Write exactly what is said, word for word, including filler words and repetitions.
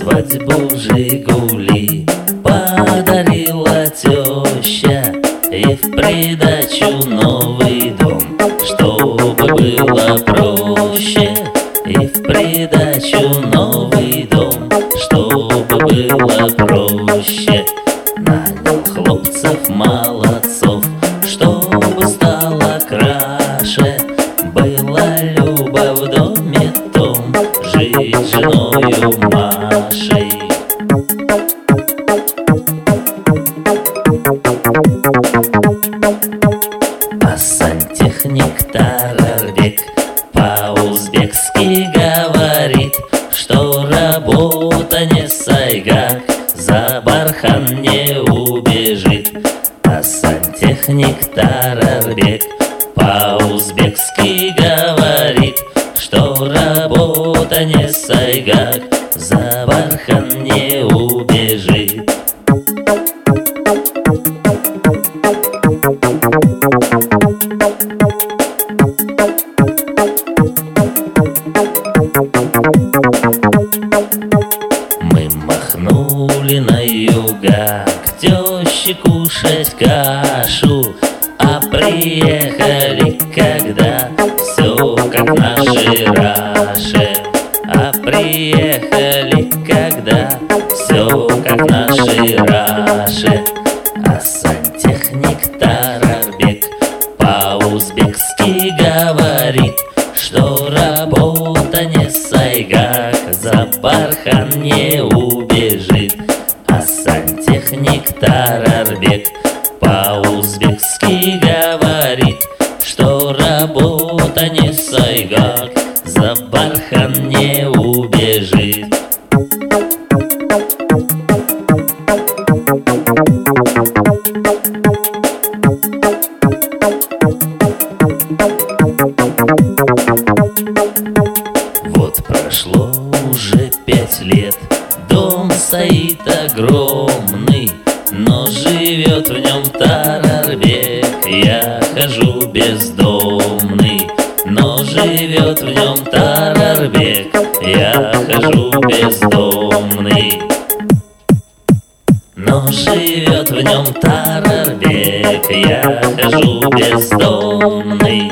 свадьбу «Жигули» подарила теща, и в придачу новый дом, чтобы было проще. И в придачу новый дом, чтобы было проще. Нанял хлопцев молодцов, чтобы стало краше. Была Люба в доме том, жить с женою Машей. А сантехник Тарарбек по-узбекски говорит, что работа не сайгак, за бархан не убежит. А сантехник Тарарбек по-узбекски говорит, что работа не сайгак, за бархан не убежит. Мы махнули на юга к теще кушать кашу, а приехали когда все как в нашей Раше. А приехали когда все как в нашей Раше. А сантехник Тарарбек по-узбекски говорит, что работа не сайгак, за бархан не убежит. А сантехник Тарарбек по-узбекски говорит, что работа не сайгак, за бархан не убежит. Вот прошло уже пять лет, дом стоит огромный, но живет в нем Тарарбек. Я хожу бездомный, но живет в нем Тарарбек. Я хожу бездомный, но живет в нем Тарарбек. Я хожу бездомный.